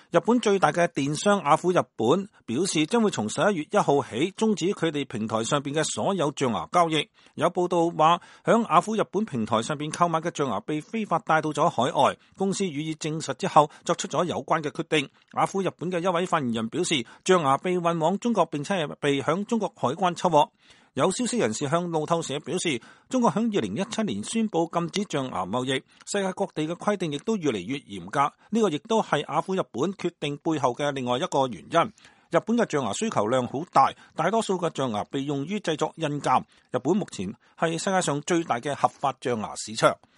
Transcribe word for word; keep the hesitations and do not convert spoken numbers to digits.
日本最大嘅電商雅虎日本表示，將會從十一月一號起終止佢哋平台上邊嘅所有象牙交易。有報道話，響雅虎日本平台上邊購買嘅象牙被非法帶到咗海外，公司予以證實之後，作出咗有關嘅決定。雅虎日本嘅一位發言人表示，象牙被運往中國，並且係被響中國海關緝獲。有消息人士向路透社表示，中國響二零一七年宣布禁止象牙貿易，世界各地嘅規定亦都越嚟越嚴格，呢個亦都係雅虎日本決定背後嘅另外一個原因。日本嘅象牙需求量好大，大多數嘅象牙被用於製作印鑑。日本目前係世界上最大嘅合法象牙市場。